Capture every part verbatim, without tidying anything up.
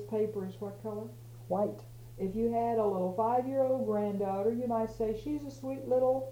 paper is what color? White. If you had a little five-year-old granddaughter, you might say she's a sweet little...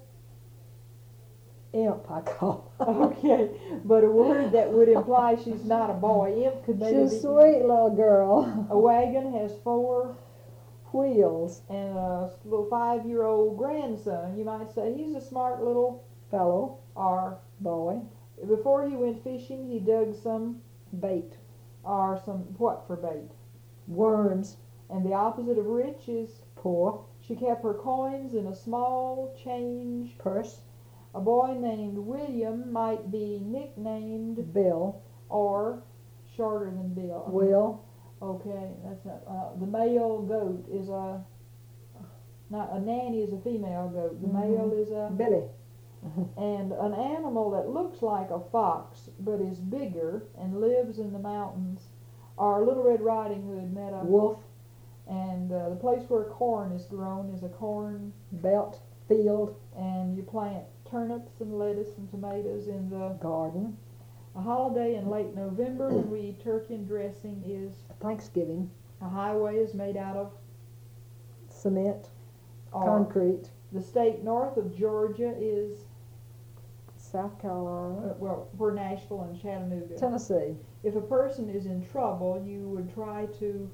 Imp, I call her. Okay, but a word that would imply she's not a boy. Imp could maybe She's a be... sweet little girl. A wagon has four Wheels. and a little five-year-old grandson. You might say he's a smart little... Fellow. Or Boy. before he went fishing, he dug some... Bait. Or some... What for bait? Worms. And the opposite of rich is... Poor. She kept her coins in a small change Purse. A boy named William might be nicknamed Bill. or shorter than Bill. Will. Okay, that's not, uh, the male goat is a, not a nanny is a female goat. The Mhm. male is a, Billy. and an animal that looks like a fox but is bigger and lives in the mountains. Or Little Red Riding Hood met a Wolf. And uh, the place where corn is grown is a corn Belt. Field. and you plant turnips and lettuce and tomatoes in the Garden. a holiday in late November when we eat turkey and dressing is Thanksgiving. a highway is made out of Cement. or Concrete. the state north of Georgia is South Carolina. uh, well where Nashville and Chattanooga. Tennessee. If a person is in trouble, you would try to,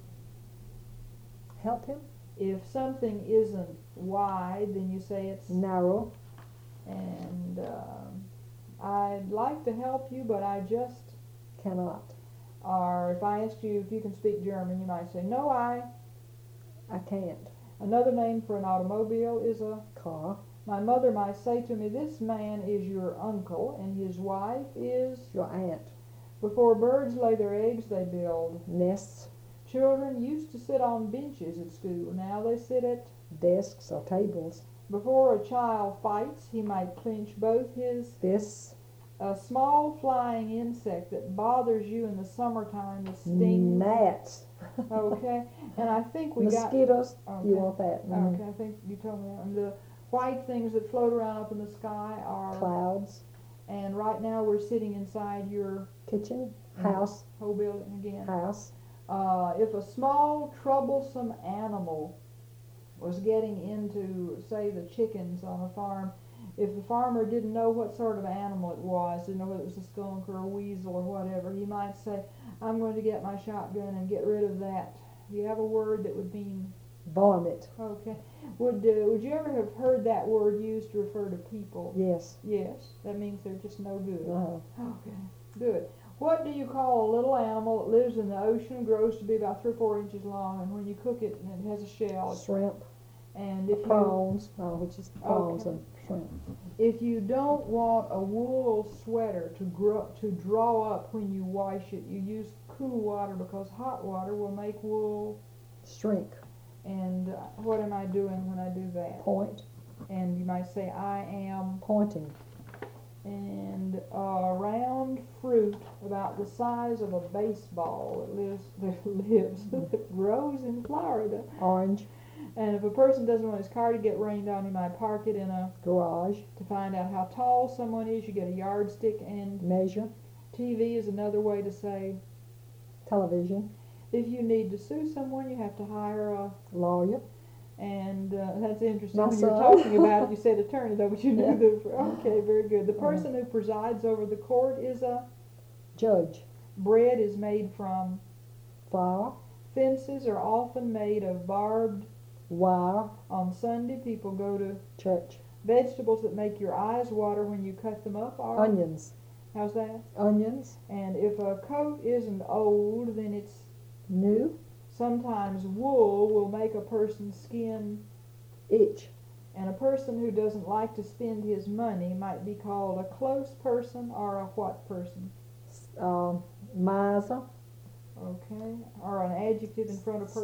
Help him. if something isn't wide, then you say it's Narrow. and um, I'd like to help you, but I just, Cannot. or if I asked you if you can speak German, you might say, no, I. I can't. Another name for an automobile is a, Car. my mother might say to me, this man is your uncle, and his wife is, Your aunt. before birds lay their eggs, they build. Nests. Children used to sit on benches at school, now they sit at, Desks or tables. before a child fights, he might clench both his. Fists. A small flying insect that bothers you in the summertime that stings. Gnats. Okay, and I think we got. Mosquitoes. Okay. You want that? Mhm. Okay, I think you told me that. And the white things that float around up in the sky are. Clouds. And right now we're sitting inside your Kitchen. Mhm. House. whole building again. House. Uh, if a small troublesome animal was getting into, say, the chickens on a farm, if the farmer didn't know what sort of animal it was, didn't know whether it was a skunk or a weasel or whatever, he might say, I'm going to get my shotgun and get rid of that. Do you have a word that would mean, Vomit. okay. Would, uh, would you ever have heard that word used to refer to people? Yes. Yes, that means they're just no good. Uh-huh. Okay, good. What do you call a little animal that lives in the ocean, grows to be about three or four inches long, and when you cook it, and it has a shell? it's- Shrimp. And if you, Prawns. Oh, which is prawns Okay. and shrimp. if you don't want a wool sweater to grow, to draw up when you wash it, you use cool water because hot water will make wool. Shrink. And uh, what am I doing when I do that? Point. And you might say I am. Pointing. And uh, round fruit about the size of a baseball that lives that lives that grows in Florida. Orange. And if a person doesn't want his car to get rained on, he might park it in a. Garage. To find out how tall someone is, you get a yardstick, and Measure. T V is another way to say. Television. If you need to sue someone, you have to hire a. Lawyer. And uh, that's interesting. My When you're son. talking about it, you said attorney, though, but you knew Yeah. the. Okay, very good. The Uh-huh. person who presides over the court is a. Judge. Bread is made from. Flour. Fences are often made of barbed. Wire. On Sunday, people go to. Church. Vegetables that make your eyes water when you cut them up are. Onions. How's that? Onions. And if a coat isn't old, then it's. New. Sometimes wool will make a person's skin. Itch. And a person who doesn't like to spend his money might be called a close person or a what person? Um, miser. Okay. Or an adjective in front of person.